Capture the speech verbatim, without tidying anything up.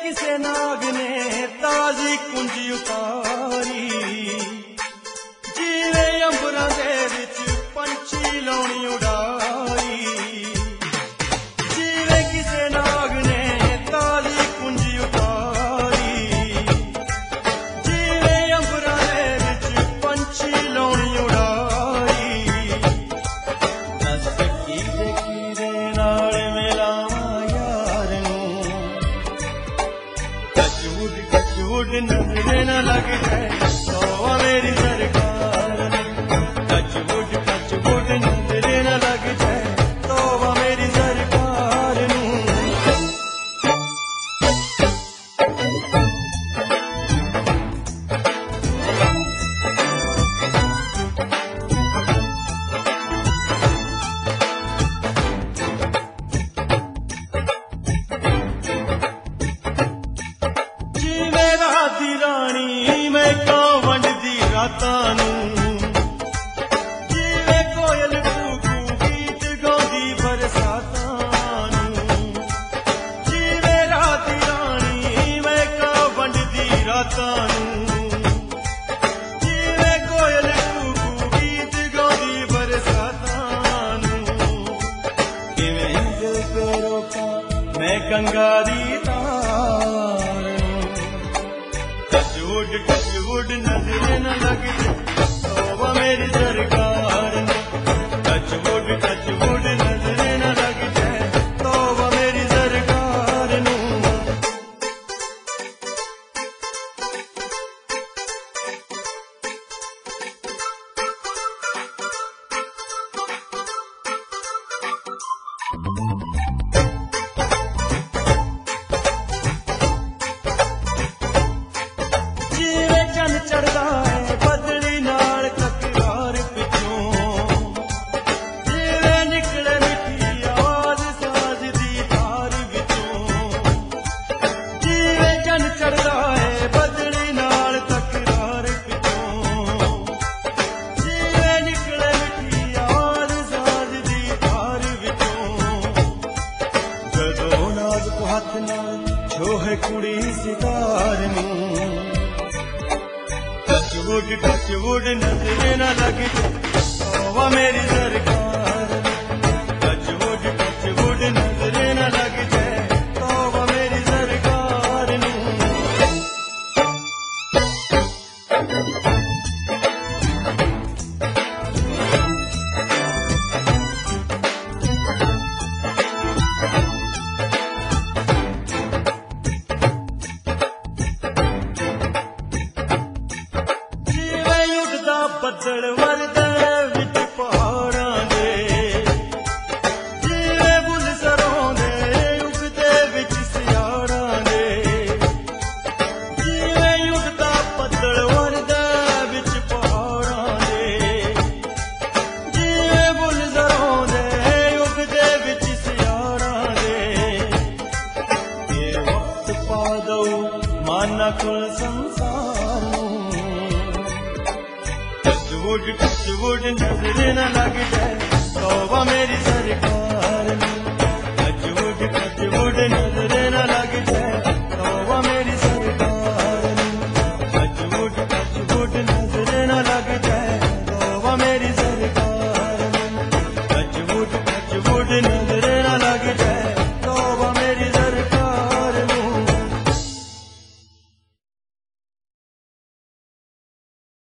किसे नाग ने ताजी कुंजी उतारी, जीवे अंबरां दे विच पंछी लौणी उड़ाई। जीवे किसे नाग ने ताजी कुंजी उतारी, जीवे अंबरां दे विच पंछी लौणी उड़ाई। दस कीदे कीदे नाल मिलावां यार नूं, टचवुड टचवुड नजरे न लग जाए सौवा मेरी सरकार ने। टचवुड टचवुड नजरे न लग जाए सौवा मेरी सरकार नूं। जिवें रात दी रानी मैं कां वंडदी रातां नूं, जिवें कोयल कूकू गीत गाउंदी बरसातां नूं। जिवें रात दी रानी मैं कां वंडदी रातां नूं, जिवें कोयल कूकू गीत गाउंदी बरसातां नूं। किवें दिल पे रोकां मैं गंगा दी धार नूं। टचवुड टचवुड नजरे न लग जाए सौवा मेरी सरकार ने। टचवुड टचवुड नजरे न लग जाए सौवा मेरी सरकार नूं। जिवें चंद चढ़दा है बदली नाल ककरार पिछों, जिवें निकले मिठी आवाज साज दी धार विचों। जिवें चंद चढ़दा है बदली नाल ककरार पिछों, जिवें निकले मिठी आवाज साज दी धार विचों। जदों नाजुक हत्थ नाल छोहे कुड़ी सितार नूं। टचवुड टचवुड नजरे न लग जाए सौवा मेरी सरकार ने। टचवुड टचवुड नजरे न लग जाए सौवा मेरी सरकार नूं। जिवें उठदा ਬੱਦਲ ਵਰਦਾ ਵਿੱਚ ਪਹਾੜਾਂ ਦੇ, ਜਿਵੇਂ ਬੁੱਲ ਸਰੋਂ ਦੇ ਉਗਦੇ ਵਿੱਚ ਸਿਆੜਾਂ ਦੇ। ਜਿਵੇਂ ਉੱਡਦਾ ਬੱਦਲ ਵਰਦਾ ਵਿੱਚ ਪਹਾੜਾਂ ਦੇ, ਜਿਵੇਂ ਬੁੱਲ ਸਰੋਂ ਦੇ ਉਗਦੇ ਵਿੱਚ ਸਿਆੜਾਂ ਦੇ। ਇਹ ਵਕਤ ਪਾ ਦਊ ਮਾਨਾ ਕੁਲ ਸੰਸਾਰ ਨੂੰ। टचवुड टचवुड नजरे न लग जाए सौवा मेरी सरकार ने। टचवुड टचवुड नजरे न लग जाए